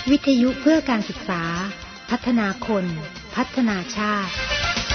วิทยุเพื่อการศึกษาพัฒนาคนพัฒนาชาติ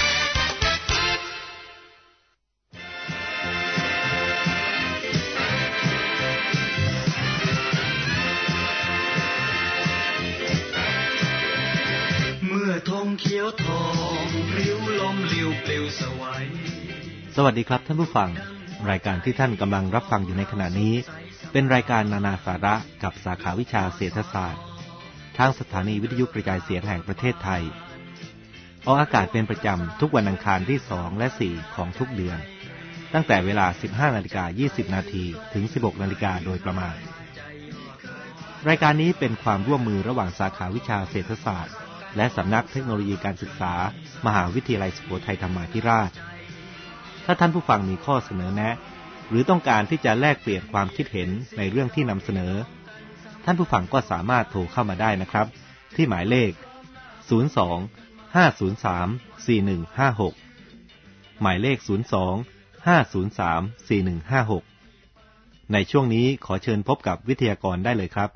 เมื่อธงเขียวทองริ้วลมลิ้วปลิวสวัยสวัสดีครับท่านผู้ฟังรายการที่ท่านกำลังรับฟังอยู่ในขณะนี้เป็นรายการนานาสาระกับสาขาวิชาเศรษฐศาสตร์ทางสถานีวิทยุกระจายเสียงแห่งประเทศไทยออกอากาศเป็นประจำทุกวันอังคารที่2และ4ของทุกเดือนตั้งแต่เวลา 15:20 น.ถึง 16:00 น.โดยประมาณรายการนี้เป็นความร่วมมือระหว่างสาขาวิชาเศรษฐศาสตร์และสำนักเทคโนโลยีการศึกษามหาวิทยาลัยสุโขทัยธรรมาธิราชถ้าท่านผู้ฟังมีข้อเสนอแนะหรือต้องการที่จะแลกเปลี่ยนความคิดเห็นในเรื่องที่นำเสนอท่านผู้ฟังก็สามารถโทรเข้ามาได้นะครับที่หมายเลข02-503-4156หมายเลข02-503-4156ในช่วงนี้ขอเชิญพบกับวิทยากรได้เลยครับ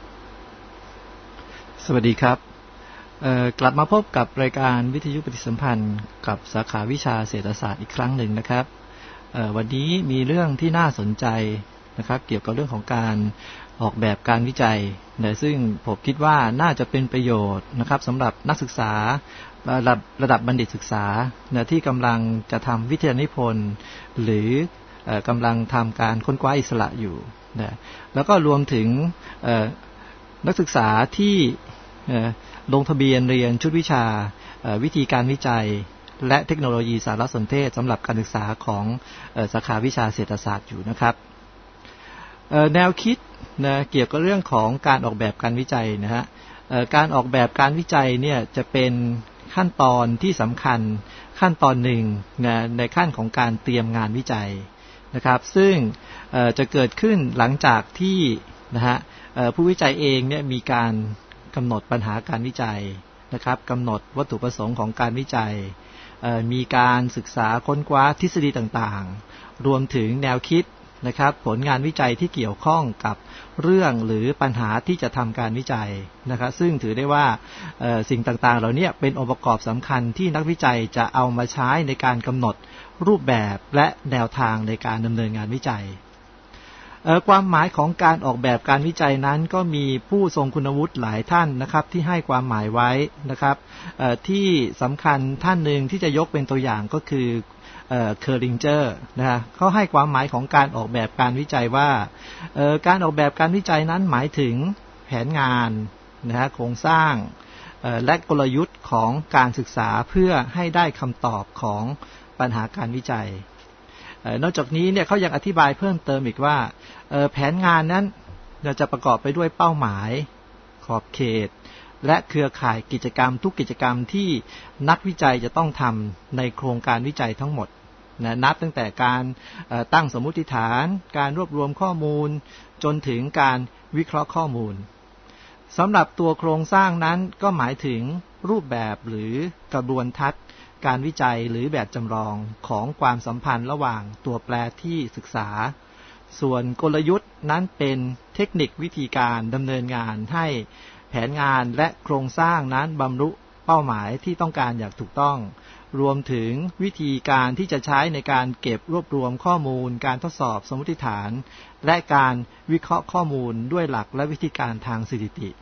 สวัสดีครับกลับมาพบกับรายการวิทยุปฏิสัมพันธ์กับสาขาวิชาเศรษฐศาสตร์อีกครั้งหนึ่งนะครับวันนี้มีเรื่องที่น่าสนใจนะครับเกี่ยวกับเรื่องของการออกแบบการวิจัยนะซึ่งผมคิดว่าน่าจะเป็นประโยชน์นะครับสำหรับนักศึกษาระดับบัณฑิตศึกษานะที่กำลังจะทำวิทยานิพนธ์หรือกำลังทำการค้นคว้าอิสระอยู่นะแล้วก็รวมถึงนักศึกษาที่ลงทะเบียนเรียนชุดวิชาวิธีการวิจัยและเทคโนโลยีสารสนเทศสำหรับการศึกษาของสาขาวิชาเศรษฐศาสตร์อยู่นะครับแนวคิดนะเกี่ยวกับเรื่องของการออกแบบการวิจัยนะฮะการออกแบบการวิจัยเนี่ยจะเป็นขั้นตอนที่สำคัญขั้นตอนหนึ่งนะในขั้นของการเตรียมงานวิจัยนะครับซึ่งจะเกิดขึ้นหลังจากที่นะฮะผู้วิจัยเองเนี่ยมีการกำหนดปัญหาการวิจัยนะครับกำหนดวัตถุประสงค์ของการวิจัยมีการศึกษาค้นคว้าทฤษฎีต่างๆรวมถึงแนวคิดนะครับผลงานวิจัยที่เกี่ยวข้องกับเรื่องหรือปัญหาที่จะทำการวิจัยนะครับซึ่งถือได้ว่าสิ่งต่างๆเหล่านี้เป็นองค์ประกอบสำคัญที่นักวิจัยจะเอามาใช้ในการกำหนดรูปแบบและแนวทางในการดำเนินงานวิจัยความหมายของการออกแบบการวิจัยนั้นก็มีผู้ทรงคุณวุฒิหลายท่านนะครับที่ให้ความหมายไว้นะครับที่สำคัญท่านหนึ่งที่จะยกเป็นตัวอย่างก็คือเคอร์ริงเจอร์นะฮะเขาให้ความหมายของการออกแบบการวิจัยว่าการออกแบบการวิจัยนั้นหมายถึงแผนงานนะฮะโครงสร้างและกลยุทธ์ของการศึกษาเพื่อให้ได้คำตอบของปัญหาการวิจัยนอกจากนี้เนี่ยเขายังอธิบายเพิ่มเติมอีกว่าแผนงานนั้นจะประกอบไปด้วยเป้าหมายขอบเขตและเครือข่ายกิจกรรมทุกกิจกรรมที่นักวิจัยจะต้องทำในโครงการวิจัยทั้งหมดนับตั้งแต่การตั้งสมมุติฐานการรวบรวมข้อมูลจนถึงการวิเคราะห์ข้อมูลสำหรับตัวโครงสร้างนั้นก็หมายถึงรูปแบบหรือกระบวนทัศน์การวิจัยหรือแบบจำลองของความสัมพันธ์ระหว่างตัวแปรที่ศึกษาส่วนกลยุทธ์นั้นเป็นเทคนิควิธีการดำเนินงานให้แผนงานและโครงสร้างนั้นบรรลุเป้าหมายที่ต้องการอย่างถูกต้องรวมถึงวิธีการที่จะใช้ในการเก็บรวบรวมข้อมูลการทดสอบสมมติฐานและการวิเคราะห์ข้อมูลด้วยหลักและวิธีการทางสถิติ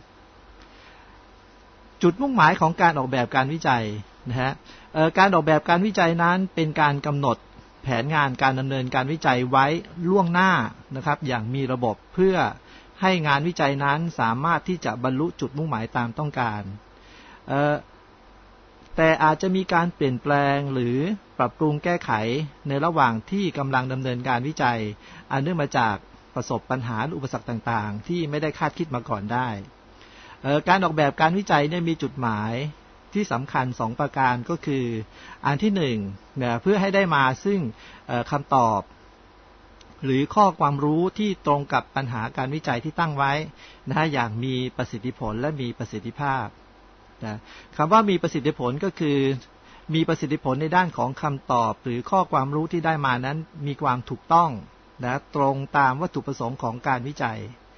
จุดมุ่งหมายของการออกแบบการวิจัยนะฮะการออกแบบการวิจัยนั้นเป็นการกำหนดแผนงานการดำเนินการวิจัยไว้ล่วงหน้านะครับอย่างมีระบบเพื่อให้งานวิจัยนั้นสามารถที่จะบรรลุจุดมุ่งหมายตามต้องการแต่อาจจะมีการเปลี่ยนแปลงหรือปรับปรุงแก้ไขในระหว่างที่กำลังดำเนินการวิจัยอันเนื่องมาจากประสบปัญหาอุปสรรคต่างๆที่ไม่ได้คาดคิดมาก่อนได้การออกแบบการวิจัยเนี่ยมีจุดหมายที่สำคัญ2ประการก็คืออันที่1เนี่ยเพื่อให้ได้มาซึ่งคำตอบหรือข้อความรู้ที่ตรงกับปัญหาการวิจัยที่ตั้งไว้นะอย่างมีประสิทธิผลและมีประสิทธิภาพนะคำว่ามีประสิทธิผลก็คือมีประสิทธิผลในด้านของคำตอบหรือข้อความรู้ที่ได้มานั้นมีความถูกต้องนะตรงตามวัตถุประสงค์ของการวิจัย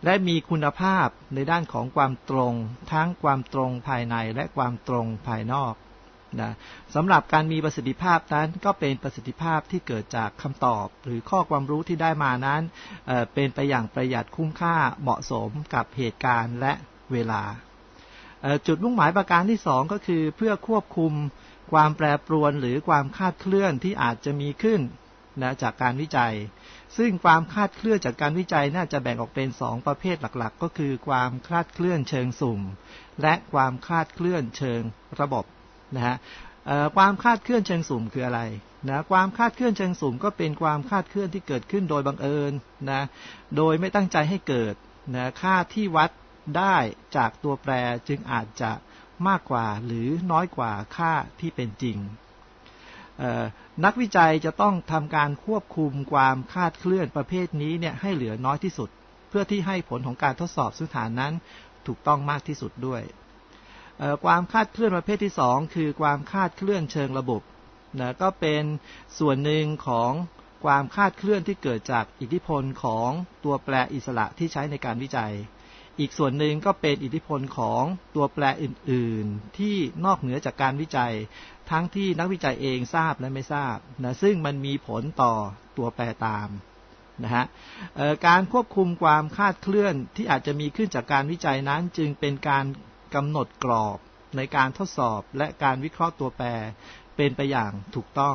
และมีคุณภาพในด้านของความตรงทั้งความตรงภายในและความตรงภายนอกนะสำหรับการมีประสิทธิภาพนั้นก็เป็นประสิทธิภาพที่เกิดจากคำตอบหรือข้อความรู้ที่ได้มานั้นเป็นไปอย่างประหยัดคุ้มค่าเหมาะสมกับเหตุการณ์และเวลาจุดมุ่งหมายประการที่2ก็คือเพื่อควบคุมความแปรปรวนหรือความคลาดเคลื่อนที่อาจจะมีขึ้นนะจากการวิจัยซึ่งความคลาดเคลื่อนจากการวิจัยน่าจะแบ่งออกเป็น2ประเภทหลักๆก็คือความคลาดเคลื่อนเชิงสุ่มและความคลาดเคลื่อนเชิงระบบนะฮะความคลาดเคลื่อนเชิงสุ่มคืออะไรนะความคลาดเคลื่อนเชิงสุ่มก็เป็นความคลาดเคลื่อนที่เกิดขึ้นโดยบังเอิญนะโดยไม่ตั้งใจให้เกิดนะค่าที่วัดได้จากตัวแปรจึงอาจจะมากกว่าหรือน้อยกว่าค่าที่เป็นจริงนักวิจัยจะต้องทำการควบคุมความคลาดเคลื่อนประเภทนี้เนี่ยให้เหลือน้อยที่สุดเพื่อที่ให้ผลของการทดสอบพื้นฐานนั้นถูกต้องมากที่สุดด้วยความคลาดเคลื่อนประเภทที่2คือความคลาดเคลื่อนเชิงระบบนะก็เป็นส่วนหนึ่งของความคลาดเคลื่อนที่เกิดจากอิทธิพลของตัวแปรอิสระที่ใช้ในการวิจัยอีกส่วนหนึ่งก็เป็นอิทธิพลของตัวแปรอื่นๆที่นอกเหนือจากการวิจัยทั้งที่นักวิจัยเองทราบและไม่ทราบนะซึ่งมันมีผลต่อตัวแปรตามนะฮะการควบคุมความคลาดเคลื่อนที่อาจจะมีขึ้นจากการวิจัยนั้นจึงเป็นการกำหนดกรอบในการทดสอบและการวิเคราะห์ตัวแปรเป็นไปอย่างถูกต้อง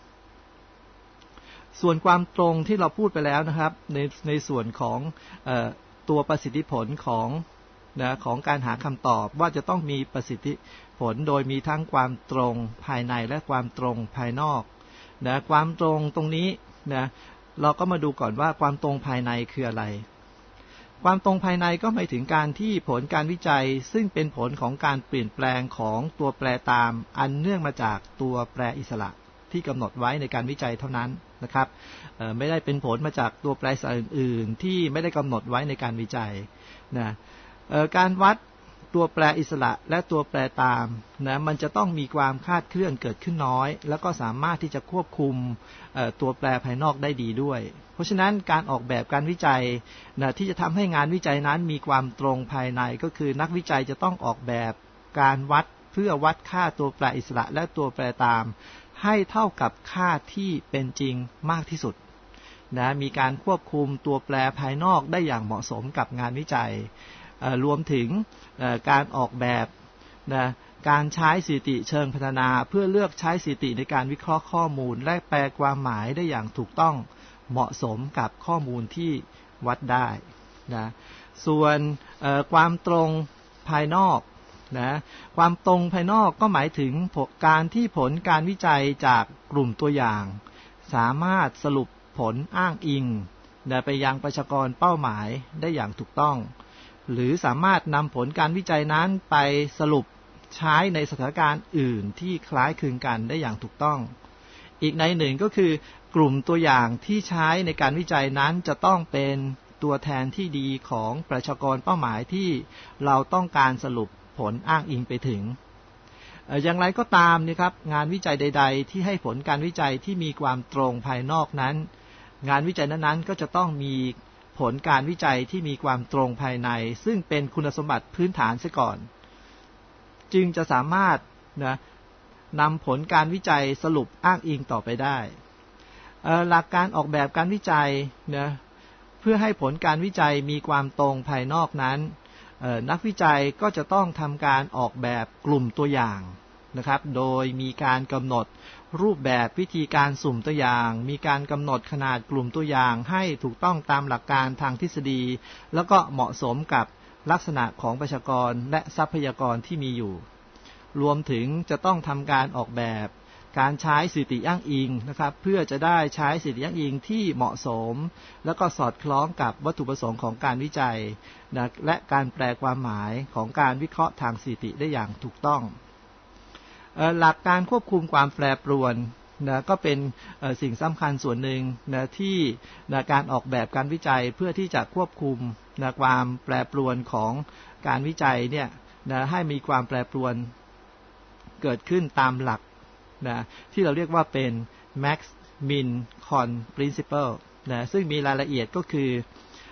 ส่วนความตรงที่เราพูดไปแล้วนะครับในส่วนของตัวประสิทธิผลของการหาคำตอบว่าจะต้องมีประสิทธิผลโดยมีทั้งความตรงภายในและความตรงภายนอกนะความตรงตรงนี้นะเราก็มาดูก่อนว่าความตรงภายในคืออะไรความตรงภายในก็หมายถึงการที่ผลการวิจัยซึ่งเป็นผลของการเปลี่ยนแปลงของตัวแปรตามอันเนื่องมาจากตัวแปรอิสระที่กำหนดไว้ในการวิจัยเท่านั้นนะครับไม่ได้เป็นผลมาจากตัวแปรอิสระอื่นๆที่ไม่ได้กำหนดไว้ในการวิจัยนะการวัดตัวแปรอิสระและตัวแปรตามนะมันจะต้องมีความคลาดเคลื่อนเกิดขึ้นน้อยแล้วก็สามารถที่จะควบคุมตัวแปรภายนอกได้ดีด้วยเพราะฉะนั้นการออกแบบการวิจัยนะที่จะทำให้งานวิจัยนั้นมีความตรงภายในก็คือนักวิจัยจะต้องออกแบบการวัดเพื่อวัดค่าตัวแปรอิสระและตัวแปรตามให้เท่ากับค่าที่เป็นจริงมากที่สุดนะมีการควบคุมตัวแปรภายนอกได้อย่างเหมาะสมกับงานวิจัยรวมถึงการออกแบบนะการใช้สถิติเชิงพัฒนาเพื่อเลือกใช้สถิติในการวิเคราะห์ข้อมูลและแปลความหมายได้อย่างถูกต้องเหมาะสมกับข้อมูลที่วัดได้นะส่วนความตรงภายนอกนะความตรงภายนอกก็หมายถึงการที่ผลการวิจัยจากกลุ่มตัวอย่างสามารถสรุปผลอ้างอิงไปยังประชากรเป้าหมายได้อย่างถูกต้องหรือสามารถนำผลการวิจัยนั้นไปสรุปใช้ในสถานการณ์อื่นที่คล้ายคลึงกันได้อย่างถูกต้องอีกในหนึ่งก็คือกลุ่มตัวอย่างที่ใช้ในการวิจัยนั้นจะต้องเป็นตัวแทนที่ดีของประชากรเป้าหมายที่เราต้องการสรุปผลอ้างอิงไปถึงอย่างไรก็ตามนะครับงานวิจัยใดๆที่ให้ผลการวิจัยที่มีความตรงภายนอกนั้นงานวิจัยนั้นๆก็จะต้องมีผลการวิจัยที่มีความตรงภายในซึ่งเป็นคุณสมบัติพื้นฐานเสียก่อนจึงจะสามารถนำผลการวิจัยสรุปอ้างอิงต่อไปได้หลักการออกแบบการวิจัยเพื่อให้ผลการวิจัยมีความตรงภายนอกนั้นนักวิจัยก็จะต้องทำการออกแบบกลุ่มตัวอย่างนะครับโดยมีการกำหนดรูปแบบวิธีการสุ่มตัวอย่างมีการกำหนดขนาดกลุ่มตัวอย่างให้ถูกต้องตามหลักการทางทฤษฎีแล้วก็เหมาะสมกับลักษณะของประชากรและทรัพยากรที่มีอยู่รวมถึงจะต้องทำการออกแบบการใช้สถิติอ้างอิงนะครับเพื่อจะได้ใช้สถิติอ้างอิงที่เหมาะสมแล้วก็สอดคล้องกับวัตถุประสงค์ของการวิจัยและการแปลความหมายของการวิเคราะห์ทางสถิติได้อย่างถูกต้องหลักการควบคุมความแปรปรวนก็เป็นสิ่งสำคัญส่วนหนึ่งที่การออกแบบการวิจัยเพื่อที่จะควบคุมความแปรปรวนของการวิจัยเนี่ยให้มีความแปรปรวนเกิดขึ้นตามหลักที่เราเรียกว่าเป็น max min con principle ซึ่งมีรายละเอียดก็คือ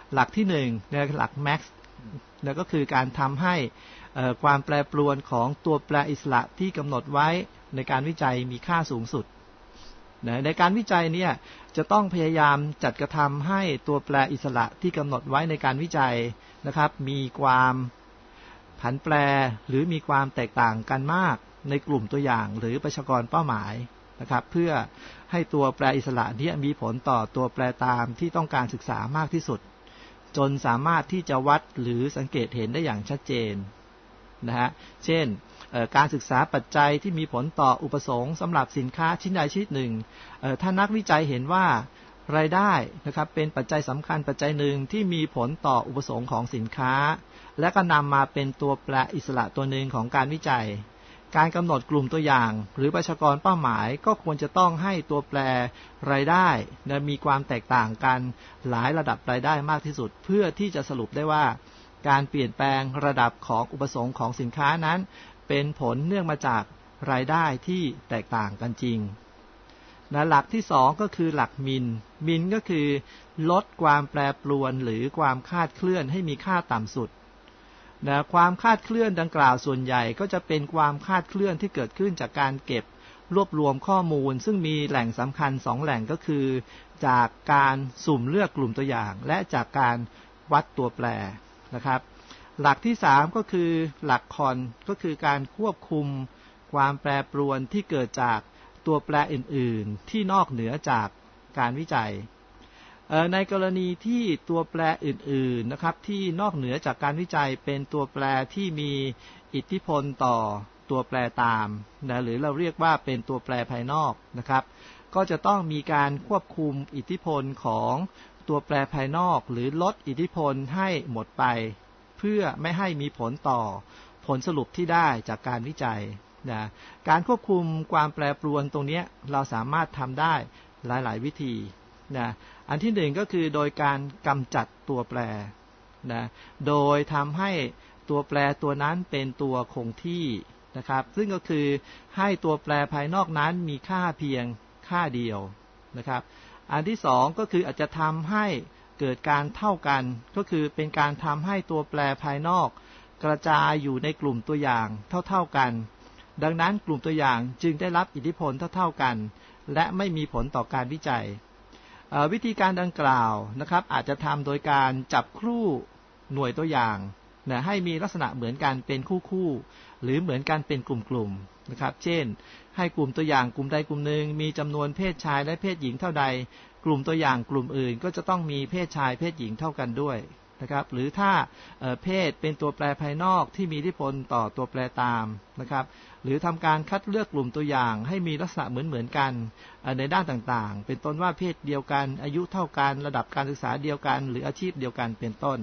หลักที่1เนี่ยหลักแม็กซ์แล้วก็คือการทำให้ความแปรปรวนของตัวแปรอิสระที่กำหนดไว้ในการวิจัยมีค่าสูงสุดในการวิจัยเนี่ยจะต้องพยายามจัดกระทำให้ตัวแปรอิสระที่กำหนดไว้ในการวิจัยนะครับมีความผันแปรหรือมีความแตกต่างกันมากในกลุ่มตัวอย่างหรือประชากรเป้าหมายนะครับเพื่อให้ตัวแปรอิสระนี้มีผลต่อตัวแปรตามที่ต้องการศึกษามากที่สุดจนสามารถที่จะวัดหรือสังเกตเห็นได้อย่างชัดเจนนะฮะเช่นการศึกษาปัจจัยที่มีผลต่ออุปสงค์สำหรับสินค้าชิ้นใดชิ้นหนึ่งถ้านักวิจัยเห็นว่ารายได้นะครับเป็นปัจจัยสำคัญปัจจัยหนึ่งที่มีผลต่ออุปสงค์ของสินค้าและก็นำมาเป็นตัวแปรอิสระตัวหนึ่งของการวิจัยการกำหนดกลุ่มตัวอย่างหรือประชากรเป้าหมายก็ควรจะต้องให้ตัวแปรรายได้มีความแตกต่างกันหลายระดับรายได้มากที่สุดเพื่อที่จะสรุปได้ว่าการเปลี่ยนแปลงระดับของอุปสงค์ของสินค้านั้นเป็นผลเนื่องมาจากรายได้ที่แตกต่างกันจริงหลักที่2ก็คือหลักมินก็คือลดความแปรปรวนหรือความคลาดเคลื่อนให้มีค่าต่ำสุดความคลาดเคลื่อนดังกล่าวส่วนใหญ่ก็จะเป็นความคลาดเคลื่อนที่เกิดขึ้นจากการเก็บรวบรวมข้อมูลซึ่งมีแหล่งสำคัญ2แหล่งก็คือจากการสุ่มเลือกกลุ่มตัวอย่างและจากการวัดตัวแปรนะครับหลักที่3ก็คือหลักคอนก็คือการควบคุมความแปรปรวนที่เกิดจากตัวแปรอื่นๆที่นอกเหนือจากการวิจัยในกรณีที่ตัวแปรอื่นๆนะครับที่นอกเหนือจากการวิจัยเป็นตัวแปรที่มีอิทธิพลต่อตัวแปรตามหรือเราเรียกว่าเป็นตัวแปรภายนอกนะครับก็จะต้องมีการควบคุมอิทธิพลของตัวแปรภายนอกหรือลดอิทธิพลให้หมดไปเพื่อไม่ให้มีผลต่อผลสรุปที่ได้จากการวิจัยการควบคุมความแปรปรวนตรงนี้เราสามารถทำได้หลายๆวิธีอันที่1ก็คือโดยการกำจัดตัวแปรโดยทำให้ตัวแปรตัวนั้นเป็นตัวคงที่นะครับซึ่งก็คือให้ตัวแปรภายนอกนั้นมีค่าเพียงค่าเดียวนะครับอันที่2ก็คืออาจจะทำให้เกิดการเท่ากันก็คือเป็นการทำให้ตัวแปรภายนอกกระจายอยู่ในกลุ่มตัวอย่างเท่าๆกันดังนั้นกลุ่มตัวอย่างจึงได้รับอิทธิพลเท่าๆกันและไม่มีผลต่อการวิจัยวิธีการดังกล่าวนะครับอาจจะทำโดยการจับคู่หน่วยตัวอย่างให้มีลักษณะเหมือนกันเป็นคู่หรือเหมือนกันเป็นกลุ่มๆนะครับเช่นให้กลุ่มตัวอย่างกลุ่มใดกลุ่มหนึ่งมีจำนวนเพศชายและเพศหญิงเท่าใดกลุ่มตัวอย่างกลุ่มอื่นก็จะต้องมีเพศชายเพศหญิงเท่ากันด้วยนะครับหรือถ้าเพศเป็นตัวแปรภายนอกที่มีอิทธิพลต่อตัวแปรตามนะครับหรือทำการคัดเลือกกลุ่มตัวอย่างให้มีลักษณะเหมือนกันในด้านต่างๆเป็นต้นว่าเพศเดียวกันอายุเท่ากันระดับการศึกษาเดียวกันหรืออาชีพเดียวกันเป็นต้น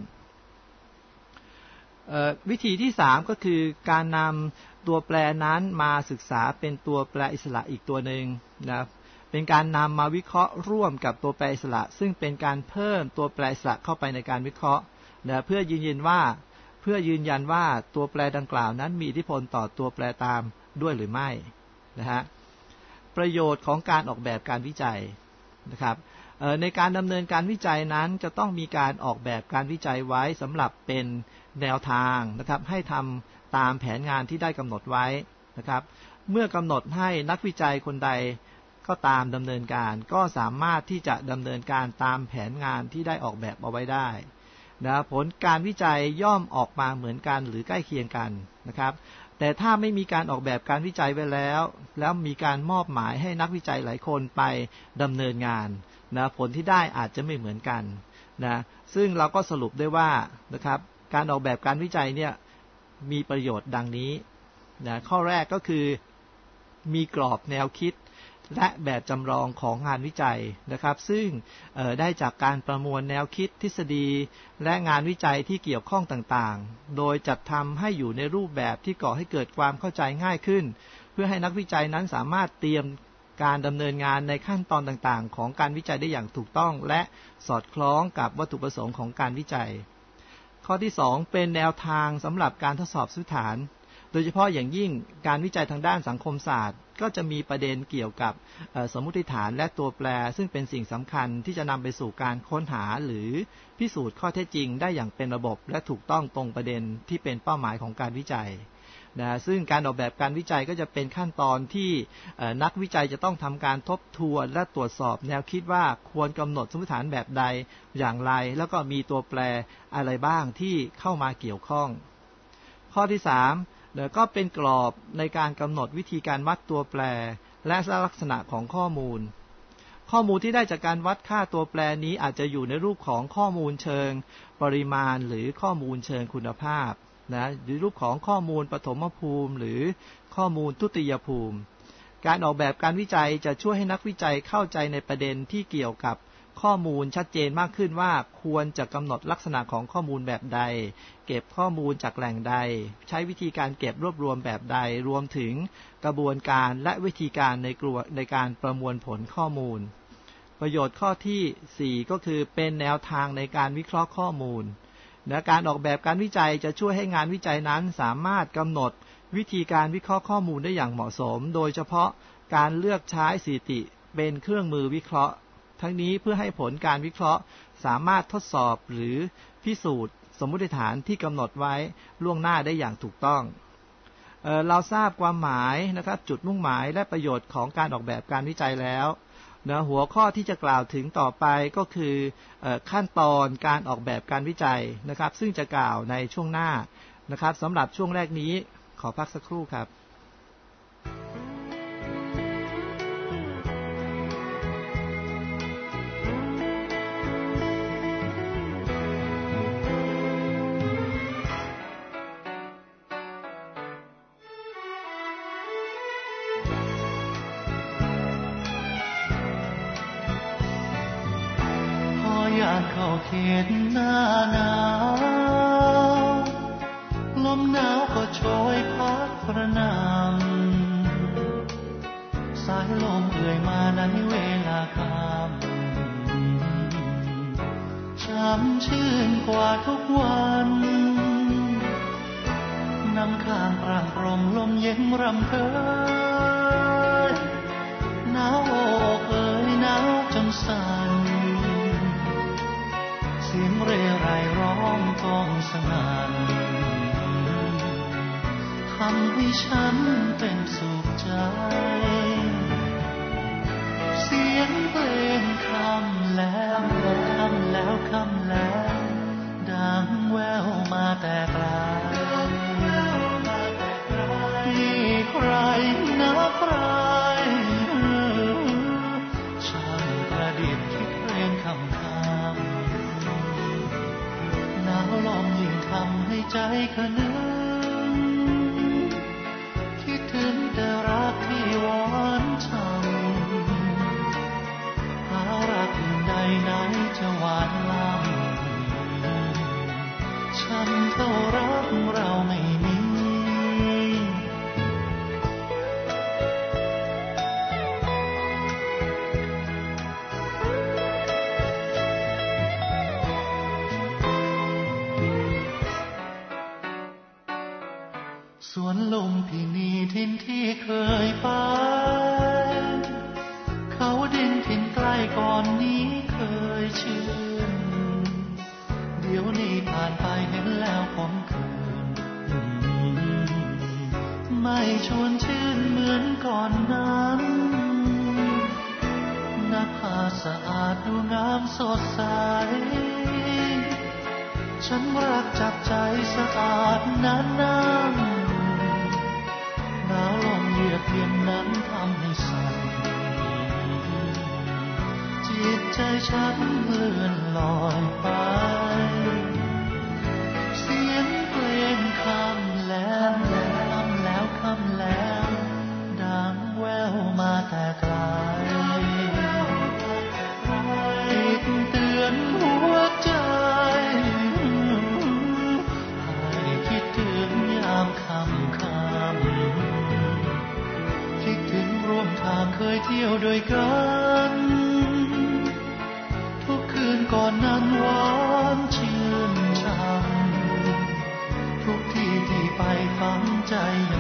วิธีที่3ก็คือการนำตัวแปรนั้นมาศึกษาเป็นตัวแปรอิสระอีกตัวหนึ่งนะครับเป็นการนำมาวิเคราะห์ร่วมกับตัวแปรอิสระซึ่งเป็นการเพิ่มตัวแปรอิสระเข้าไปในการวิเคราะห์เพื่อยืนยันว่าตัวแปรดังกล่าวนั้นมีอิทธิพลต่อตัวแปรตามด้วยหรือไม่นะฮะประโยชน์ของการออกแบบการวิจัยนะครับในการดำเนินการวิจัยนั้นจะต้องมีการออกแบบการวิจัยไว้สำหรับเป็นแนวทางนะครับให้ทำตามแผนงานที่ได้กำหนดไว้นะครับเมื่อกำหนดให้นักวิจัยคนใดก็ตามดำเนินการก็สามารถที่จะดำเนินการตามแผนงานที่ได้ออกแบบเอาไว้ได้ผลการวิจัยย่อมออกมาเหมือนกันหรือใกล้เคียงกันนะครับแต่ถ้าไม่มีการออกแบบการวิจัยไว้แล้วมีการมอบหมายให้นักวิจัยหลายคนไปดำเนินงานผลที่ได้อาจจะไม่เหมือนกันซึ่งเราก็สรุปได้ว่านะครับการออกแบบการวิจัยเนี่ยมีประโยชน์ดังนี้ข้อแรกก็คือมีกรอบแนวคิดและแบบจำลองของงานวิจัยนะครับซึ่งได้จากการประมวลแนวคิดทฤษฎีและงานวิจัยที่เกี่ยวข้องต่างๆโดยจัดทำให้อยู่ในรูปแบบที่ก่อให้เกิดความเข้าใจง่ายขึ้นเพื่อให้นักวิจัยนั้นสามารถเตรียมการดำเนินงานในขั้นตอนต่างๆของการวิจัยได้อย่างถูกต้องและสอดคล้องกับวัตถุประสงค์ของการวิจัยข้อที่2เป็นแนวทางสำหรับการทดสอบสันนิษฐานโดยเฉพาะอย่างยิ่งการวิจัยทางด้านสังคมศาสตร์ก็จะมีประเด็นเกี่ยวกับสมมุติฐานและตัวแปรซึ่งเป็นสิ่งสำคัญที่จะนำไปสู่การค้นหาหรือพิสูจน์ข้อเท็จจริงได้อย่างเป็นระบบและถูกต้องตรงประเด็นที่เป็นเป้าหมายของการวิจัยนะซึ่งการออกแบบการวิจัยก็จะเป็นขั้นตอนที่นักวิจัยจะต้องทำการทบทวนและตรวจสอบแนวคิดว่าควรกำหนดสมมติฐานแบบใดอย่างไรแล้วก็มีตัวแปรอะไรบ้างที่เข้ามาเกี่ยวข้องข้อที่3ก็เป็นกรอบในการกำหนดวิธีการวัดตัวแปรและลักษณะของข้อมูลที่ได้จากการวัดค่าตัวแปรนี้อาจจะอยู่ในรูปของข้อมูลเชิงปริมาณหรือข้อมูลเชิงคุณภาพนะหรือรูปของข้อมูลปฐมภูมิหรือข้อมูลทุติยภูมิการออกแบบการวิจัยจะช่วยให้นักวิจัยเข้าใจในประเด็นที่เกี่ยวกับข้อมูลชัดเจนมากขึ้นว่าควรจะกำหนดลักษณะของข้อมูลแบบใดเก็บข้อมูลจากแหล่งใดใช้วิธีการเก็บรวบรวมแบบใดรวมถึงกระบวนการและวิธีการในการประมวลผลข้อมูลประโยชน์ข้อที่4ก็คือเป็นแนวทางในการวิเคราะห์ข้อมูลและการออกแบบการวิจัยจะช่วยให้งานวิจัยนั้นสามารถกำหนดวิธีการวิเคราะห์ข้อมูลได้อย่างเหมาะสมโดยเฉพาะการเลือกใช้สถิติเป็นเครื่องมือวิเคราะห์ทั้งนี้เพื่อให้ผลการวิเคราะห์สามารถทดสอบหรือพิสูจน์สมมุติฐานที่กำหนดไว้ล่วงหน้าได้อย่างถูกต้องเราทราบความหมายนะครับจุดมุ่งหมายและประโยชน์ของการออกแบบการวิจัยแล้วหัวข้อที่จะกล่าวถึงต่อไปก็คือขั้นตอนการออกแบบการวิจัยนะครับซึ่งจะกล่าวในช่วงหน้านะครับสำหรับช่วงแรกนี้ขอพักสักครู่ครับเข้าเขตหน้าหนาวลมหนาวก็โชยพัดกระหน่ำสายลมเอื่อยมาในเวลาค่ำช้ำชื่นกว่าทุกวันน้ำค้างร่างกรมลมเย็นรำเพยหนาวอกเอ่ยหนาวจนสั่นเสียงเร่ไรร้องก้องสนั่นทำให้ฉันเป็นสุขใจเสียงเพลงคำแล้วคำแล้วคำแล้วดังแววมาแต่ไกลนี่ใครนะใครช่างประดิษฐ์คิดเพลงคำลมยิ่งทำให้ใจขนึงคิดถึงแต่รักที่หวานช่ำหารักอื่นใดไหนจะหวานล้ำฉันเท่ารักเราไม่มีสวนลุมพินีถิ่นที่เคยไปเขาดินถิ่นใกล้ก่อนนี้เคยชื่นเดี๋ยวนี้ผ่านไปเห็นแล้วขมขื่นไม่ชวนชื่นเหมือนก่อนนั้นหน้าผาสะอาดดูงามสดใสฉันรักจากใจสะอาดนานๆหนาวลมเยือกเย็นนั้นทำให้สั่นจิตใจฉันเลื่อนลอยไปเสียงเพลงคำแล้วคำแล้วคำแล้วดังแววมาแต่ไกลติดเตือนหัวใจให้คิดถึงยามค่ำคิดถึงร่วมทางเคยเที่ยวด้วยกันทุกคืนก่อนนั้นหวานชื่นช่ำทุกที่ที่ไปฝังใจ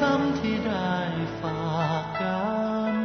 ำที่ได้ฝากกัน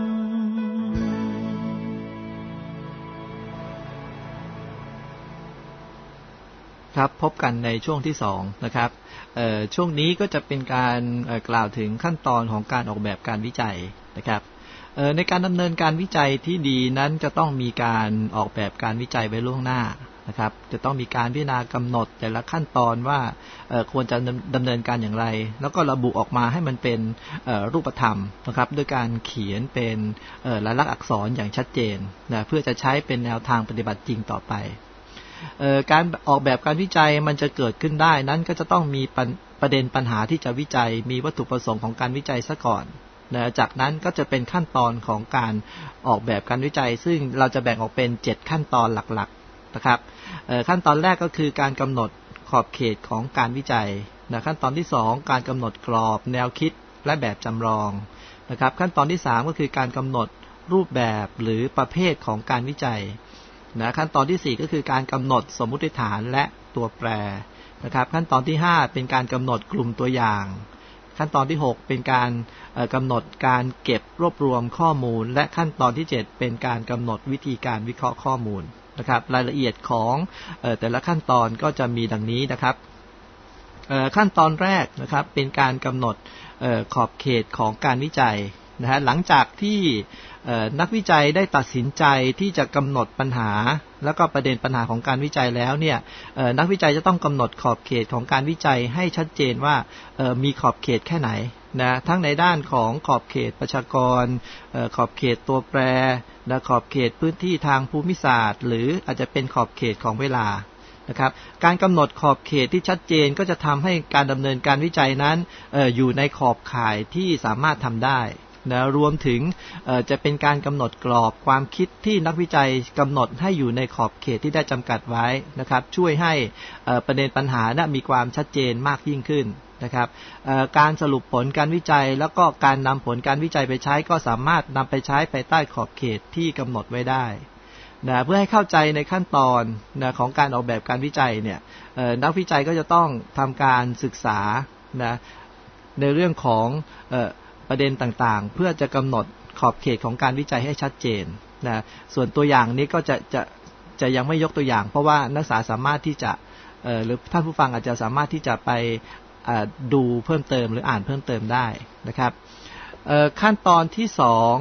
ครับพบกันในช่วงที่2นะครับช่วงนี้ก็จะเป็นการกล่าวถึงขั้นตอนของการออกแบบการวิจัยนะครับในการดำเนินการวิจัยที่ดีนั้นจะต้องมีการออกแบบการวิจัยไว้ล่วงหน้านะครับจะต้องมีการพิจารณากำหนดแต่ละขั้นตอนว่าควรจะดำเนินการอย่างไรแล้วก็ระบุออกมาให้มันเป็นรูปธรรมนะครับด้วยการเขียนเป็นลายลักษณ์อักษรอย่างชัดเจนนะเพื่อจะใช้เป็นแนวทางปฏิบัติจริงต่อไปการออกแบบการวิจัยมันจะเกิดขึ้นได้นั้นก็จะต้องมีประเด็นปัญหาที่จะวิจัยมีวัตถุประสงค์ของการวิจัยซะก่อนนะจากนั้นก็จะเป็นขั้นตอนของการออกแบบการวิจัยซึ่งเราจะแบ่งออกเป็น7ขั้นตอนหลักๆนะครับขั้นตอนแรกก็คือการกำหนดขอบเขตของการวิจัยนะขั้นตอนที่2การกำหนดกรอบแนวคิดและแบบจำลองนะครับขั้นตอนที่3ก็คือการกำหนดรูปแบบหรือประเภทของการวิจัยนะขั้นตอนที่4ก็คือการกำหนดสมมุติฐานและตัวแปรนะครับขั้นตอนที่5เป็นการกำหนดกลุ่มตัวอย่างขั้นตอนที่6เป็นการกำหนดการเก็บรวบรวมข้อมูลและขั้นตอนที่7เป็นการกำหนดวิธีการวิเคราะห์ข้อมูลนะครับรายละเอียดของแต่ละขั้นตอนก็จะมีดังนี้นะครับขั้นตอนแรกนะครับเป็นการกำหนดขอบเขตของการวิจัยนะฮะหลังจากที่นักวิจัยได้ตัดสินใจที่จะกำหนดปัญหาแล้วก็ประเด็นปัญหาของการวิจัยแล้วเนี่ยนักวิจัยจะต้องกำหนดขอบเขตของการวิจัยให้ชัดเจนว่ามีขอบเขตแค่ไหนนะทั้งในด้านของขอบเขตประชากรขอบเขตตัวแปรและขอบเขตพื้นที่ทางภูมิศาสตร์หรืออาจจะเป็นขอบเขตของเวลานะครับการกำหนดขอบเขตที่ชัดเจนก็จะทำให้การดำเนินการวิจัยนั้นอยู่ในขอบข่ายที่สามารถทำได้นะรวมถึงจะเป็นการกำหนดกรอบความคิดที่นักวิจัยกำหนดให้อยู่ในขอบเขตที่ได้จำกัดไว้นะครับช่วยให้ประเด็นปัญหามีความชัดเจนมากยิ่งขึ้นนะครับการสรุปผลการวิจัยแล้วก็การนำผลการวิจัยไปใช้ก็สามารถนำไปใช้ภายใต้ขอบเขตที่กำหนดไว้ได้นะเพื่อให้เข้าใจในขั้นตอนนะของการออกแบบการวิจัยเนี่ยนักวิจัยก็จะต้องทำการศึกษานะในเรื่องของประเด็นต่างๆเพื่อจะกำหนดขอบเขตของการวิจัยให้ชัดเจนนะส่วนตัวอย่างนี้ก็จะยังไม่ยกตัวอย่างเพราะว่านักศึกษาสามารถที่จะหรือท่านผู้ฟังอาจจะสามารถที่จะไปดูเพิ่มเติมหรืออ่านเพิ่มเติมได้นะครับขั้นตอนที่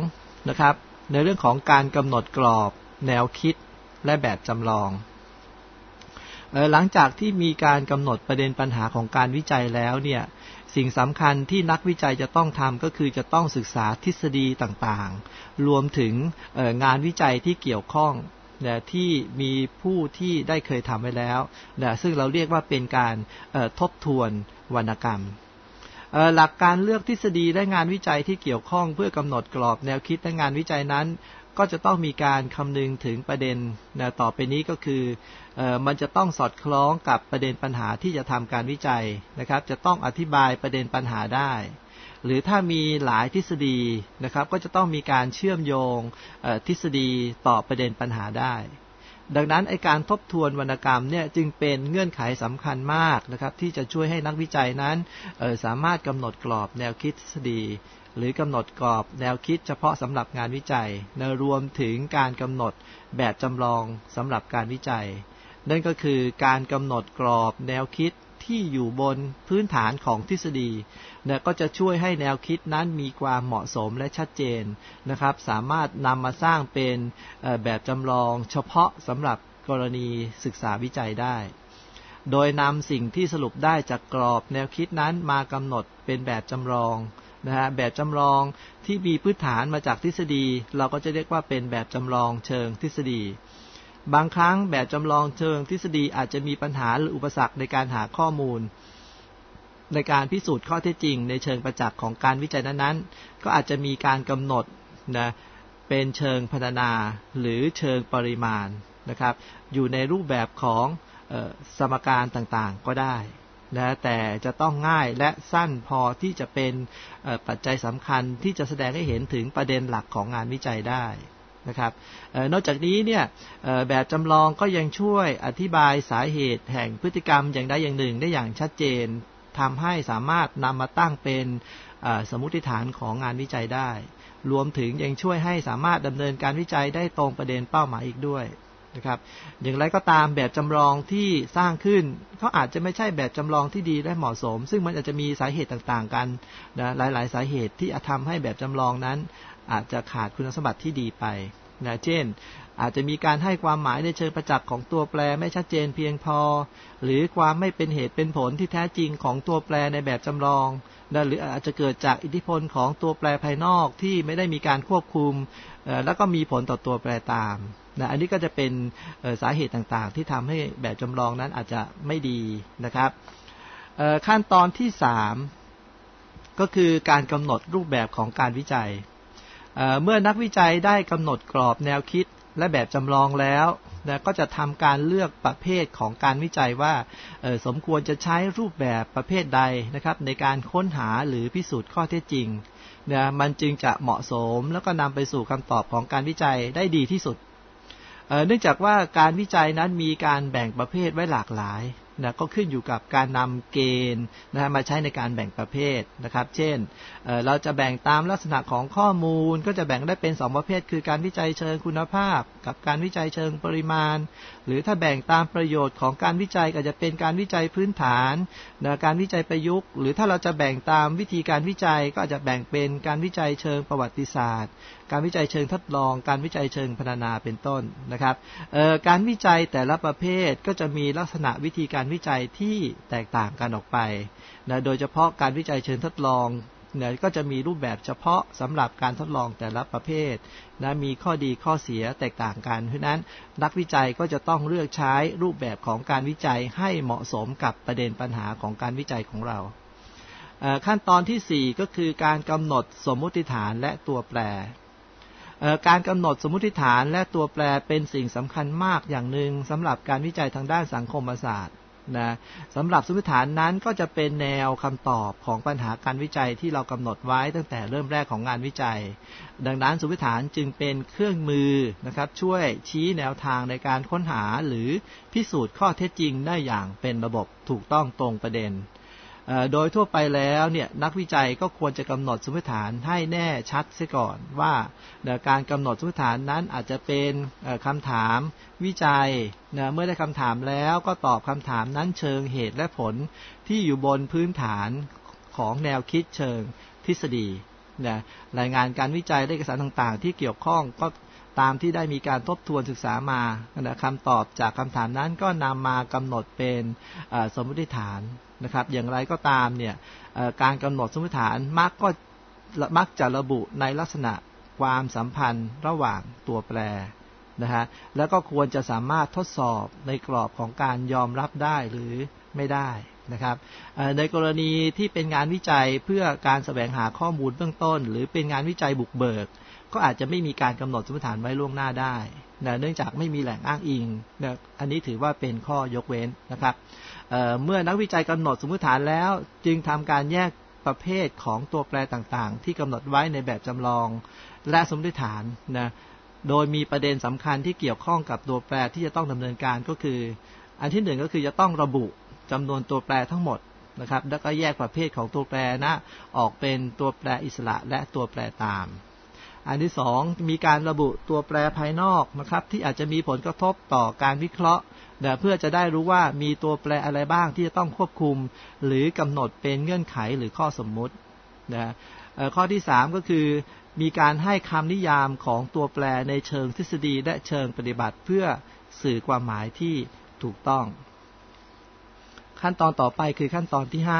2นะครับในเรื่องของการกำหนดกรอบแนวคิดและแบบจำลองหลังจากที่มีการกำหนดประเด็นปัญหาของการวิจัยแล้วเนี่ยสิ่งสำคัญที่นักวิจัยจะต้องทำก็คือจะต้องศึกษาทฤษฎีต่างๆรวมถึงงานวิจัยที่เกี่ยวข้องที่มีผู้ที่ได้เคยทำไว้แล้วซึ่งเราเรียกว่าเป็นการทบทวนวรรณกรรมหลักการเลือกทฤษฎีและงานวิจัยที่เกี่ยวข้องเพื่อกำหนดกรอบแนวคิดและงานวิจัยนั้นก็จะต้องมีการคำนึงถึงประเด็นต่อไปนี้ก็คือมันจะต้องสอดคล้องกับประเด็นปัญหาที่จะทำการวิจัยนะครับจะต้องอธิบายประเด็นปัญหาได้หรือถ้ามีหลายทฤษฎีนะครับก็จะต้องมีการเชื่อมโยงทฤษฎีต่อประเด็นปัญหาได้ดังนั้นการทบทวนวรรณกรรมเนี่ยจึงเป็นเงื่อนไขสำคัญมากนะครับที่จะช่วยให้นักวิจัยนั้นสามารถกำหนดกรอบแนวคิดทฤษฎีหรือกำหนดกรอบแนวคิดเฉพาะสำหรับงานวิจัยรวมถึงการกำหนดแบบจำลองสำหรับการวิจัยนั่นก็คือการกำหนดกรอบแนวคิดที่อยู่บนพื้นฐานของทฤษฎีก็จะช่วยให้แนวคิดนั้นมีความเหมาะสมและชัดเจนนะครับสามารถนำมาสร้างเป็นแบบจำลองเฉพาะสำหรับกรณีศึกษาวิจัยได้โดยนำสิ่งที่สรุปได้จากกรอบแนวคิดนั้นมากำหนดเป็นแบบจำลองแบบจำลองที่มีพื้นฐานมาจากทฤษฎีเราก็จะเรียกว่าเป็นแบบจำลองเชิงทฤษฎีบางครั้งแบบจำลองเชิงทฤษฎีอาจจะมีปัญหาหรืออุปสรรคในการหาข้อมูลในการพิสูจน์ข้อเท็จจริงในเชิงประจักษ์ของการวิจัยนั้นๆก็อาจจะมีการกำหนดเป็นเชิงพรรณนาหรือเชิงปริมาณนะครับอยู่ในรูปแบบของสมการต่างๆก็ได้แต่จะต้องง่ายและสั้นพอที่จะเป็นปัจจัยสำคัญที่จะแสดงให้เห็นถึงประเด็นหลักของงานวิจัยได้นะครับนอกจากนี้เนี่ยแบบจำลองก็ยังช่วยอธิบายสาเหตุแห่งพฤติกรรมอย่างใดอย่างหนึ่งได้อย่างชัดเจนทำให้สามารถนำมาตั้งเป็นสมมุติฐานของงานวิจัยได้รวมถึงยังช่วยให้สามารถดำเนินการวิจัยได้ตรงประเด็นเป้าหมายอีกด้วยนะครับอย่างไรก็ตามแบบจำลองที่สร้างขึ้นเขาอาจจะไม่ใช่แบบจำลองที่ดีและเหมาะสมซึ่งมันอาจจะมีสาเหตุต่างๆกันนะหลายๆสาเหตุที่ทำให้แบบจำลองนั้นอาจจะขาดคุณสมบัติที่ดีไปนะเช่นอาจจะมีการให้ความหมายในเชิงประจักษ์ของตัวแปรไม่ชัดเจนเพียงพอหรือความไม่เป็นเหตุเป็นผลที่แท้จริงของตัวแปรในแบบจำลองนะหรืออาจจะเกิดจากอิทธิพลของตัวแปรภายนอกที่ไม่ได้มีการควบคุมแล้วก็มีผลต่อตัวแปรตามนะอันนี้ก็จะเป็นสาเหตุต่างๆที่ทำให้แบบจำลองนั้นอาจจะไม่ดีนะครับขั้นตอนที่3ก็คือการกำหนดรูปแบบของการวิจัยเมื่อนักวิจัยได้กำหนดกรอบแนวคิดและแบบจำลองแล้วนะก็จะทำการเลือกประเภทของการวิจัยว่าสมควรจะใช้รูปแบบประเภทใดนะครับในการค้นหาหรือพิสูจน์ข้อเท็จจริงนะมันจึงจะเหมาะสมแล้วก็นำไปสู่คำตอบของการวิจัยได้ดีที่สุดเนื่องจากว่าการวิจัยนั้นมีการแบ่งประเภทไว้หลากหลายนะก็ขึ้นอยู่กับการนำเกณฑ์นะมาใช้ในการแบ่งประเภทนะครับเช่นเราจะแบ่งตามลักษณะของข้อมูลก็จะแบ่งได้เป็น2ประเภทคือการวิจัยเชิงคุณภาพกับการวิจัยเชิงปริมาณหรือถ้าแบ่งตามประโยชน์ของการวิจัยก็จะเป็นการวิจัยพื้นฐานนะการวิจัยประยุกต์หรือถ้าเราจะแบ่งตามวิธีการวิจัยก็อาจจะแบ่งเป็นการวิจัยเชิงประวัติศาสตร์การวิจัยเชิงทดลองการวิจัยเชิงพรรณนาเป็นต้นนะครับการวิจัยแต่ละประเภทก็จะมีลักษณะวิธีการวิจัยที่แตกต่างกันออกไปนะโดยเฉพาะการวิจัยเชิงทดลองเนี่ยก็จะมีรูปแบบเฉพาะสำหรับการทดลองแต่ละประเภทนะมีข้อดีข้อเสียแตกต่างกันเพราะนั้นนักวิจัยก็จะต้องเลือกใช้รูปแบบของการวิจัยให้เหมาะสมกับประเด็นปัญหาของการวิจัยของเราขั้นตอนที่4ก็คือการกำหนดสมมุติฐานและตัวแปรการกำหนดสมมุติฐานและตัวแปรเป็นสิ่งสำคัญมากอย่างหนึ่งสำหรับการวิจัยทางด้านสังคมศาสตร์นะสำหรับสมมุติฐานนั้นก็จะเป็นแนวคำตอบของปัญหาการวิจัยที่เรากำหนดไว้ตั้งแต่เริ่มแรกของงานวิจัยดังนั้นสมมุติฐานจึงเป็นเครื่องมือนะครับช่วยชี้แนวทางในการค้นหาหรือพิสูจน์ข้อเท็จจริงได้อย่างเป็นระบบถูกต้องตรงประเด็นโดยทั่วไปแล้วเนี่ยนักวิจัยก็ควรจะกำหนดสมมุติฐานให้แน่ชัดเสียก่อนว่าการกำหนดสมมุติฐานนั้นอาจจะเป็นคำถามวิจัยเมื่อได้คำถามแล้วก็ตอบคำถามนั้นเชิงเหตุและผลที่อยู่บนพื้นฐานของแนวคิดเชิงทฤษฎีรายงานการวิจัยและเอกสารต่างๆที่เกี่ยวข้องก็ตามที่ได้มีการทบทวนศึกษามาคำตอบจากคำถามนั้นก็นำมากำหนดเป็นสมมุติฐานนะครับอย่างไรก็ตามเนี่ยการกำหนดสมมุติฐานมักจะระบุในลักษณะความสัมพันธ์ระหว่างตัวแปรนะฮะแล้วก็ควรจะสามารถทดสอบในกรอบของการยอมรับได้หรือไม่ได้นะครับในกรณีที่เป็นงานวิจัยเพื่อการแสวงหาข้อมูลเบื้องต้นหรือเป็นงานวิจัยบุกเบิกก็อาจจะไม่มีการกำหนดสมมุติฐานไว้ล่วงหน้าได้เนื่องจากไม่มีแหล่งอ้างอิงอันนี้ถือว่าเป็นข้อยกเว้นนะครับเมื่อนักวิจัยกำหนดสมมุติฐานแล้วจึงทำการแยกประเภทของตัวแปรต่างๆที่กำหนดไว้ในแบบจำลองและสมมุติฐานโดยมีประเด็นสำคัญที่เกี่ยวข้องกับตัวแปรที่จะต้องดำเนินการก็คืออันที่1ก็คือจะต้องระบุจำนวนตัวแปรทั้งหมดนะครับแล้วก็แยกประเภทของตัวแปรออกเป็นตัวแปรอิสระและตัวแปรตามอันที่2มีการระบุตัวแปรภายนอกนะครับที่อาจจะมีผลกระทบต่อการวิเคราะห์เพื่อจะได้รู้ว่ามีตัวแปรอะไรบ้างที่จะต้องควบคุมหรือกำหนดเป็นเงื่อนไขหรือข้อสมมุติข้อที่3ก็คือมีการให้คำนิยามของตัวแปรในเชิงทฤษฎีและเชิงปฏิบัติเพื่อสื่อความหมายที่ถูกต้องขั้นตอนต่อไปคือขั้นตอนที่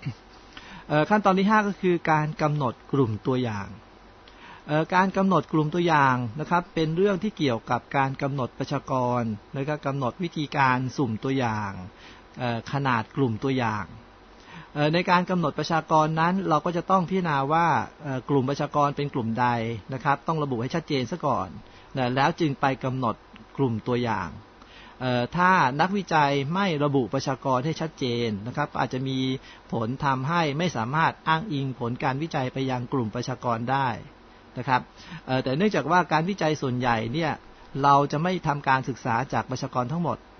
5ขั้นตอนที่5ก็คือการกำหนดกลุ่มตัวอย่างการกำหนดกลุ่มตัวอย่างนะครับเป็นเรื่องที่เกี่ยวกับการกำหนดประชากรแล้วก็กำหนดวิธีการสุ่มตัวอย่างขนาดกลุ่มตัวอย่างในการกำหนดประชากรนั้นเราก็จะต้องพิจารณาว่ากลุ่มประชากรเป็นกลุ่มใดนะครับต้องระบุให้ชัดเจนซะก่อนแล้วจึงไปกำหนดกลุ่มตัวอย่างถ้านักวิจัยไม่ระบุประชากรให้ชัดเจนนะครับอาจจะมีผลทำให้ไม่สามารถอ้างอิงผลการวิจัยไปยังกลุ่มประชากรได้นะครับแต่เนื่องจากว่าการวิจัยส่วนใหญ่เนี่ยเราจะไม่ทำการศึกษาจากประชากรทั้งหมด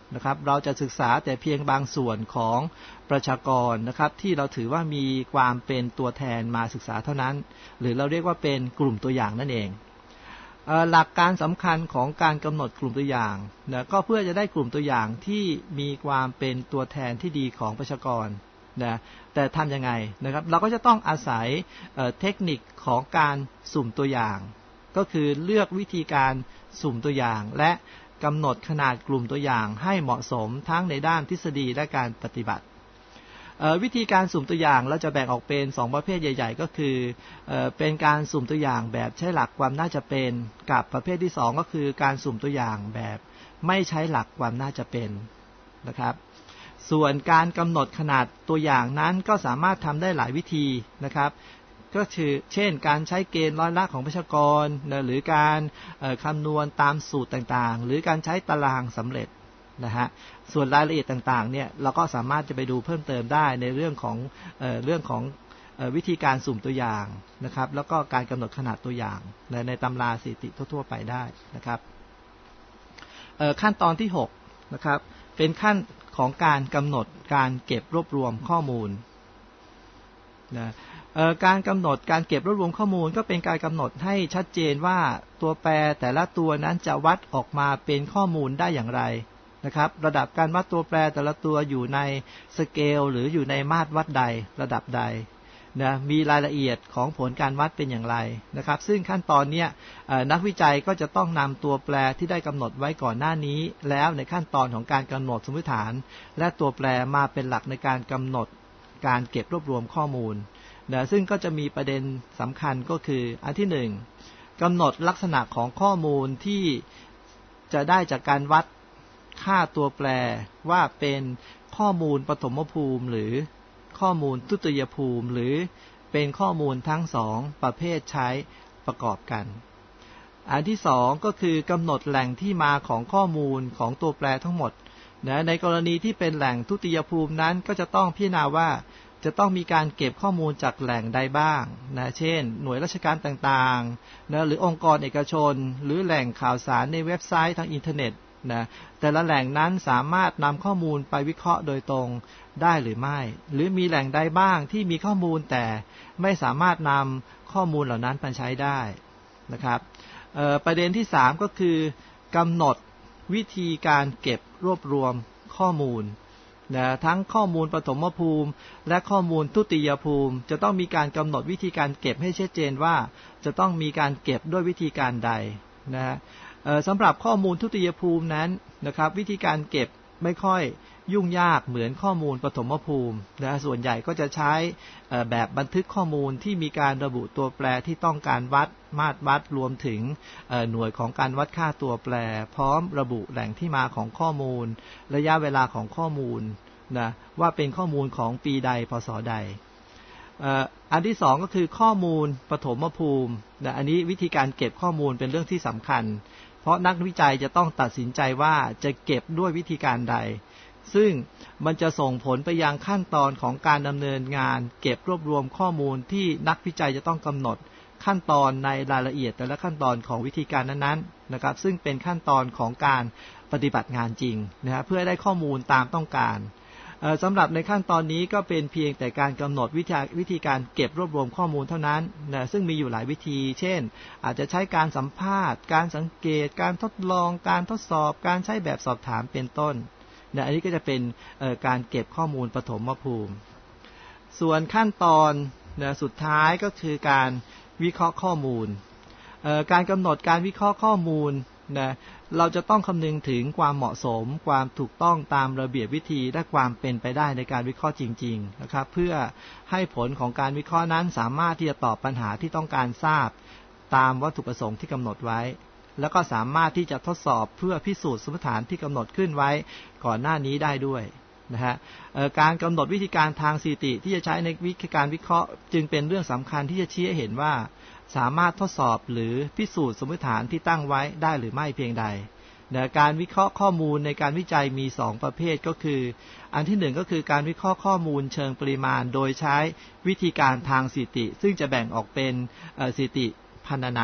นะครับเราจะศึกษาแต่เพียงบางส่วนของประชากรนะครับที่เราถือว่ามีความเป็นตัวแทนมาศึกษาเท่านั้นหรือเราเรียกว่าเป็นกลุ่มตัวอย่างนั่นเองหลักการสำคัญของการกำหนดกลุ่มตัวอย่างนะก็เพื่อจะได้กลุ่มตัวอย่างที่มีความเป็นตัวแทนที่ดีของประชากรนะแต่ทำยังไงนะครับเราก็จะต้องอาศัยเทคนิคของการสุ่มตัวอย่างก็คือเลือกวิธีการสุ่มตัวอย่างและกำหนดขนาดกลุ่มตัวอย่างให้เหมาะสมทั้งในด้านทฤษฎีและการปฏิบัติวิธีการสุ่มตัวอย่างเราจะแบ่งออกเป็น2ประเภทใหญ่ๆก็คือเป็นการสุ่มตัวอย่างแบบใช้หลักความน่าจะเป็นกับประเภทที่2ก็คือการสุ่มตัวอย่างแบบไม่ใช้หลักความน่าจะเป็นนะครับส่วนการกำหนดขนาดตัวอย่างนั้นก็สามารถทำได้หลายวิธีนะครับก็คือเช่นการใช้เกณฑ์ร้อยละของประชากรหรือการคำนวณตามสูตรต่างๆหรือการใช้ตารางสำเร็จนะฮะส่วนรายละเอียดต่างๆเนี่ยเราก็สามารถจะไปดูเพิ่มเติมได้ในเรื่องของวิธีการสุ่มตัวอย่างนะครับแล้วก็การกำหนดขนาดตัวอย่างในตำราสถิติทั่วๆไปได้นะครับขั้นตอนที่6นะครับเป็นขั้นของการกำหนดการเก็บรวบรวมข้อมูลนะการกำหนดการเก็บรวบรวมข้อมูลก็เป็นการกำหนดให้ชัดเจนว่าตัวแปรแต่ละตัวนั้นจะวัดออกมาเป็นข้อมูลได้อย่างไรนะครับระดับการวัดตัวแปรแต่ละตัวอยู่ในสเกลหรืออยู่ในมาตรวัดใดระดับใดนะมีรายละเอียดของผลการวัดเป็นอย่างไรนะครับซึ่งขั้นตอนนี้นักวิจัยก็จะต้องนำตัวแปรที่ได้กำหนดไว้ก่อนหน้านี้แล้วในขั้นตอนของการกำหนดสมมติฐานและตัวแปรมาเป็นหลักในการกำหนดการเก็บรวบรวมข้อมูลนะซึ่งก็จะมีประเด็นสำคัญก็คืออันที่1กำหนดลักษณะของข้อมูลที่จะได้จากการวัดค่าตัวแปรว่าเป็นข้อมูลปฐมภูมิหรือข้อมูลทุติยภูมิหรือเป็นข้อมูลทั้ง2ประเภทใช้ประกอบกันอันที่2ก็คือกำหนดแหล่งที่มาของข้อมูลของตัวแปรทั้งหมดนะในกรณีที่เป็นแหล่งทุติยภูมินั้นก็จะต้องพิจารณาว่าจะต้องมีการเก็บข้อมูลจากแหล่งใดบ้างนะเช่นหน่วยราชการต่างๆนะหรือองค์กรเอกชนหรือแหล่งข่าวสารในเว็บไซต์ทางอินเทอร์เน็ตนะแต่ละแหล่งนั้นสามารถนำข้อมูลไปวิเคราะห์โดยตรงได้หรือไม่หรือมีแหล่งใดบ้างที่มีข้อมูลแต่ไม่สามารถนำข้อมูลเหล่านั้นไปใช้ได้นะครับประเด็นที่3ก็คือกำหนดวิธีการเก็บรวบรวมข้อมูลนะทั้งข้อมูลปฐมภูมิและข้อมูลทุติยภูมิจะต้องมีการกำหนดวิธีการเก็บให้ชัดเจนว่าจะต้องมีการเก็บด้วยวิธีการใดนะสำหรับข้อมูลทุติยภูมินั้นนะครับวิธีการเก็บไม่ค่อยยุ่งยากเหมือนข้อมูลปฐมภูมินะส่วนใหญ่ก็จะใช้แบบบันทึกข้อมูลที่มีการระบุตัวแปรที่ต้องการวัดมาตรวัดรวมถึงหน่วยของการวัดค่าตัวแปรพร้อมระบุแหล่งที่มาของข้อมูลระยะเวลาของข้อมูลนะว่าเป็นข้อมูลของปีใดพศใดอันที่2ก็คือข้อมูลปฐมภูมินะอันนี้วิธีการเก็บข้อมูลเป็นเรื่องที่สำคัญเพราะนักวิจัยจะต้องตัดสินใจว่าจะเก็บด้วยวิธีการใดซึ่งมันจะส่งผลไปยังขั้นตอนของการดำเนินงานเก็บรวบรวมข้อมูลที่นักวิจัยจะต้องกำหนดขั้นตอนในรายละเอียดแต่ละขั้นตอนของวิธีการนั้นๆนะครับซึ่งเป็นขั้นตอนของการปฏิบัติงานจริงนะเพื่อได้ข้อมูลตามต้องการสำหรับในขั้นตอนนี้ก็เป็นเพียงแต่การกำหนดวิธีการเก็บรวบรวมข้อมูลเท่านั้นนะซึ่งมีอยู่หลายวิธีเช่นอาจจะใช้การสัมภาษณ์การสังเกตการทดลองการทดสอบการใช้แบบสอบถามเป็นต้นนะอันนี้ก็จะเป็นการเก็บข้อมูลปฐมภูมิส่วนขั้นตอนนะสุดท้ายก็คือการวิเคราะห์ข้อมูลการกำหนดการวิเคราะห์ข้อมูลนะเราจะต้องคำนึงถึงความเหมาะสมความถูกต้องตามระเบียบวิธีและความเป็นไปได้ในการวิเคราะห์จริงๆนะครับเพื่อให้ผลของการวิเคราะห์นั้นสามารถที่จะตอบปัญหาที่ต้องการทราบตามวัตถุประสงค์ที่กำหนดไว้แล้วก็สามารถที่จะทดสอบเพื่อพิสูจน์สมมติฐานที่กำหนดขึ้นไว้ก่อนหน้านี้ได้ด้วยนะฮะการกำหนดวิธีการทางสถิติที่จะใช้ในวิธีการวิเคราะห์จึงเป็นเรื่องสำคัญที่จะชี้ให้เห็นว่าสามารถทดสอบหรือพิสูจน์สมมติฐานที่ตั้งไว้ได้หรือไม่เพียงใดการวิเคราะห์ข้อมูลในการวิจัยมี2ประเภทก็คืออันที่1ก็คือการวิเคราะห์ข้อมูลเชิงปริมาณโดยใช้วิธีการทางสถิติซึ่งจะแบ่งออกเป็นสถิติพรรณนา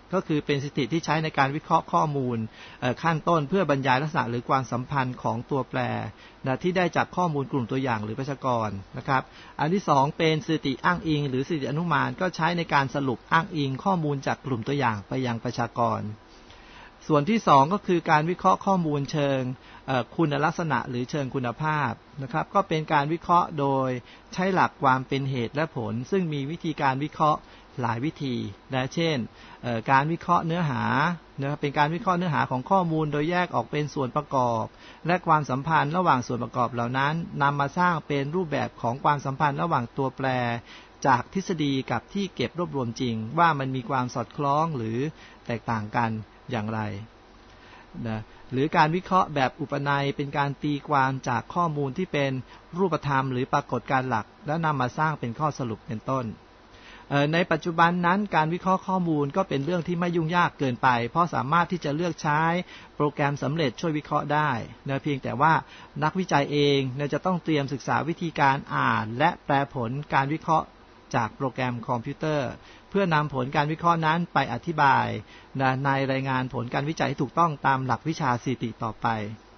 ก็คือเป็นสถิติที่ใช้ในการวิเคราะห์ข้อมูลขั้นต้นเพื่อบรรยายลักษณะหรือความสัมพันธ์ของตัวแปรนะที่ได้จากข้อมูลกลุ่มตัวอย่างหรือประชากรนะครับอันที่2เป็นสถิติอ้างอิงหรือสถิติอนุมานก็ใช้ในการสรุปอ้างอิงข้อมูลจากกลุ่มตัวอย่างไปยังประชากรส่วนที่2ก็คือการวิเคราะห์ข้อมูลเชิงคุณลักษณะหรือเชิงคุณภาพนะครับก็เป็นการวิเคราะห์โดยใช้หลักความเป็นเหตุและผลซึ่งมีวิธีการวิเคราะห์หลายวิธีนะเช่นการวิเคราะห์เนื้อหานะครับเป็นการวิเคราะห์เนื้อหาของข้อมูลโดยแยกออกเป็นส่วนประกอบและความสัมพันธ์ระหว่างส่วนประกอบเหล่านั้นนำมาสร้างเป็นรูปแบบของความสัมพันธ์ระหว่างตัวแปรจากทฤษฎีกับที่เก็บรวบรวมจริงว่ามันมีความสอดคล้องหรือแตกต่างกันอย่างไรนะหรือการวิเคราะห์แบบอุปนัยเป็นการตีความจากข้อมูลที่เป็นรูปธรรมหรือปรากฏการณ์หลักแล้วนำมาสร้างเป็นข้อสรุปเป็นต้นในปัจจุบันนั้นการวิเคราะห์ข้อมูลก็เป็นเรื่องที่ไม่ยุ่งยากเกินไปเพราะสามารถที่จะเลือกใช้โปรแกรมสำเร็จช่วยวิเคราะห์ได้นะเพียงแต่ว่านักวิจัยเองจะต้องเตรียมศึกษาวิธีการอ่านและแปลผลการวิเคราะห์จากโปรแกรมคอมพิวเตอร์เพื่อนำผลการวิเคราะห์นั้นไปอธิบายในรายงานผลการวิจัยที่ถูกต้องตามหลักวิชาสถิติต่อไป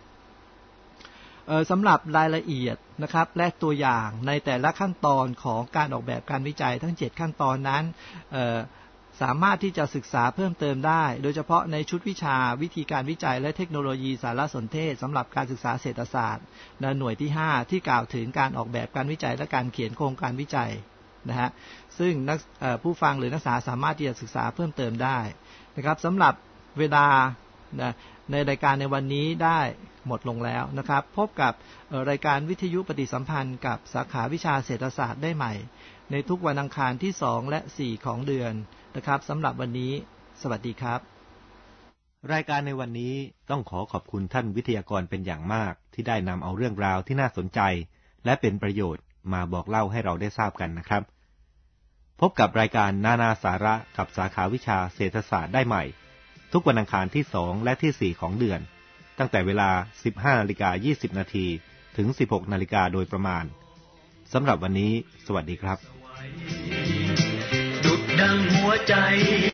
สำหรับรายละเอียดนะครับและตัวอย่างในแต่ละขั้นตอนของการออกแบบการวิจัยทั้ง7ขั้นตอนนั้นสามารถที่จะศึกษาเพิ่มเติมได้โดยเฉพาะในชุดวิชาวิธีการวิจัยและเทคโนโลยีสารสนเทศสำหรับการศึกษาเศรษฐศาสตร์หน่วยที่5ที่กล่าวถึงการออกแบบการวิจัยและการเขียนโครงการวิจัยนะฮะซึ่งผู้ฟังหรือนักศึกษาสามารถที่จะศึกษาเพิ่มเติมได้นะครับสำหรับเวลาในรายการในวันนี้ได้หมดลงแล้วนะครับพบกับรายการวิทยุปฏิสัมพันธ์กับสาขาวิชาเศรษฐศาสตร์ได้ใหม่ในทุกวันอังคารที่2และ4ของเดือนนะครับสำหรับวันนี้สวัสดีครับรายการในวันนี้ต้องขอบคุณท่านวิทยากรเป็นอย่างมากที่ได้นำเอาเรื่องราวที่น่าสนใจและเป็นประโยชน์มาบอกเล่าให้เราได้ทราบกันนะครับพบกับรายการนานาสาระกับสาขาวิชาเศรษฐศาสตร์ได้ใหม่ทุกวันอังคารที่2และที่4ของเดือนตั้งแต่เวลา 15:20 น.ถึง 16:00 น.โดยประมาณสำหรับวันนี้สวัสดีครับดุจดังหัวใจ